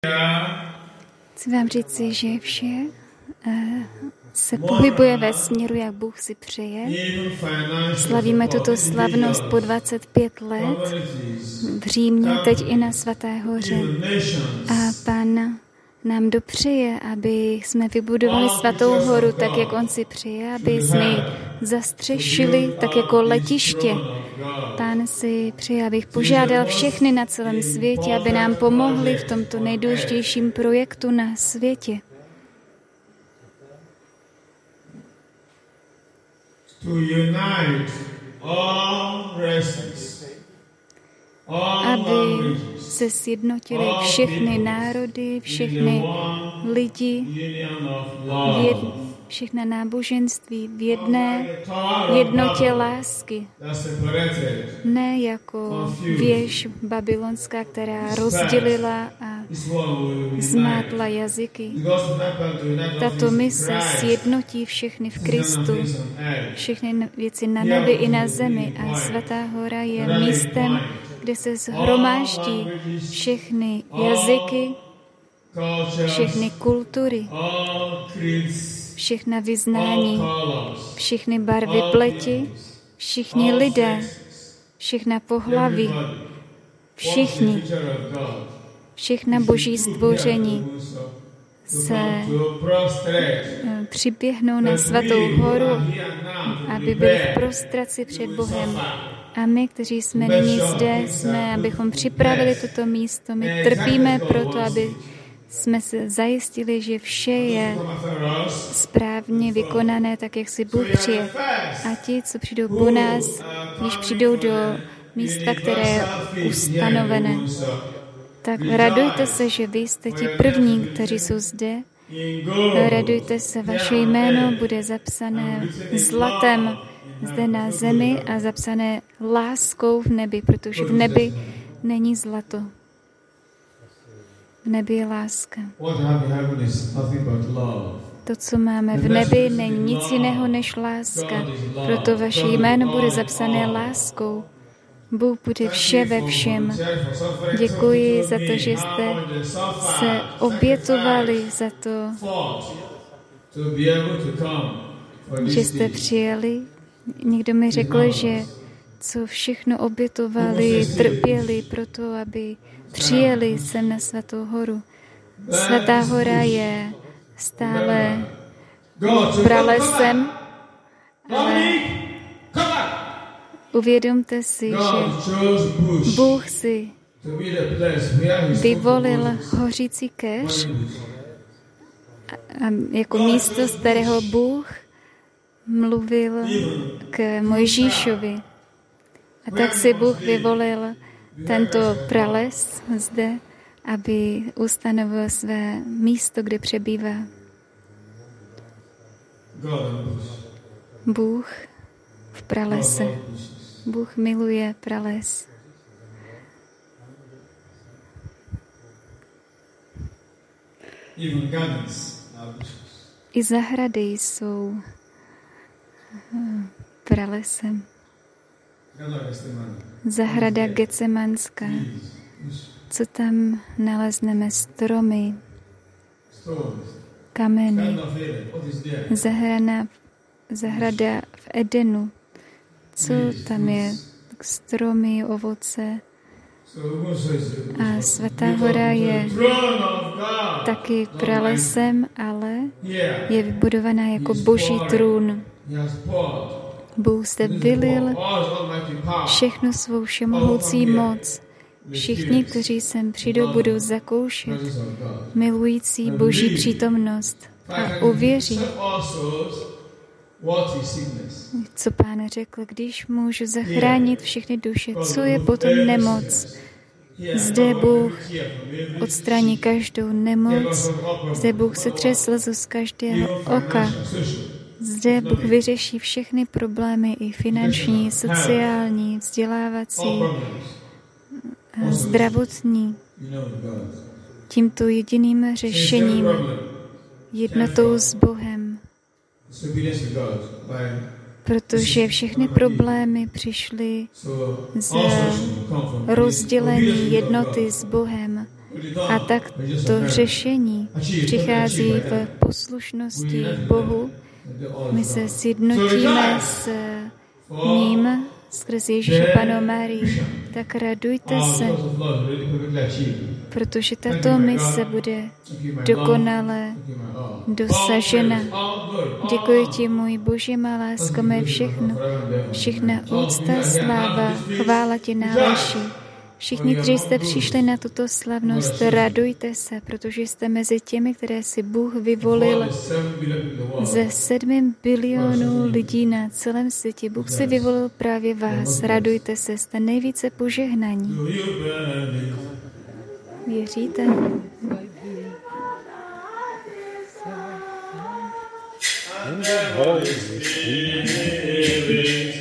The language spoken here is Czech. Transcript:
Chci vám říci, že vše se pohybuje ve směru, jak Bůh si přeje. Slavíme tuto slavnost po 25 let v Římě, teď i na Svaté hoře. A Pán nám dopřeje, aby jsme vybudovali Svatou horu tak, jak On si přeje, aby jsme ji zastřešili tak jako letiště. Pán si přeje, abych požádal všechny na celém světě, aby nám pomohli v tomto nejdůležitějším projektu na světě. Aby se sjednotili všechny národy, všechny lidi, všechna náboženství v jednotě lásky. Ne jako věž babylonská, která rozdělila a zmátla jazyky. Tato mise sjednotí všechny v Kristu, všechny věci na nebi i na zemi. A Svatá hora je místem, kde se shromáždí všechny jazyky, všechny kultury, všechna vyznání, všechny barvy pleti, všichni lidé, všechna pohlaví, všechna boží stvoření se přiběhnou na Svatou horu, aby byli v prostraci před Bohem. A my, kteří jsme nyní zde, jsme, abychom připravili toto místo. My trpíme proto, aby jsme se zajistili, že vše je správně vykonané, tak jak si Bůh přeje. A ti, co přijdou po nás, když přijdou do místa, které je ustanovené, tak radujte se, že vy jste ti první, kteří jsou zde. Radujte se, vaše jméno bude zapsané zlatem zde na zemi a zapsané láskou v nebi, protože v nebi není zlato. V nebi je láska. To, co máme v nebi, není nic jiného než láska. Proto vaše jméno bude zapsané láskou. Bůh bude vše ve všem. Děkuji za to, že jste se obětovali, za to, že jste přijeli. Někdo mi řekl, že co všechno obětovali, trpěli proto, aby přijeli sem na Svatou horu. Svatá hora je stále pralesem, ale uvědomte si, že Bůh si vyvolil hořící keř jako místo, z kterého Bůh mluvil k Mojžíšovi. A tak si Bůh vyvolil tento prales zde, aby ustanovil své místo, kde přebývá. Bůh v pralese. Bůh miluje prales. I zahrady jsou pralesem. Zahrada Getsemanská. Co tam nalezneme? Stromy, kameny. Zahrada v Edenu. Co tam je? Stromy, ovoce. A Svatá hora je taky pralesem, ale je vybudovaná jako boží trůn. Bůh zde vylil všechno svou všemohoucí moc. Všichni, kteří sem přijdou, budou zakoušet milující boží přítomnost a uvěří, co Pán řekl, když můžu zachránit všechny duše, co je potom nemoc. Zde Bůh odstraní každou nemoc, zde Bůh se třesl z každého oka, zde Bůh vyřeší všechny problémy, i finanční, sociální, vzdělávací, zdravotní. Tímto jediným řešením, jednotou s Bohem. Protože všechny problémy přišly z rozdělení jednoty s Bohem. A tak to řešení přichází v poslušnosti Bohu. My se sjednotíme s ním skrz Ježíše Panu Marii. Tak radujte se, protože tato mise bude dokonale dosažena. Děkuji ti, můj Bože, má lásko, mé všechno. Všechna úcta, sláva, chvála ti náleží. Všichni, kteří jste přišli na tuto slavnost, radujte se, protože jste mezi těmi, které si Bůh vyvolil ze 7 bilionů lidí na celém světě. Bůh si vyvolil právě vás. Radujte se, jste nejvíce požehnaní. Věříte? And the Holy Spirit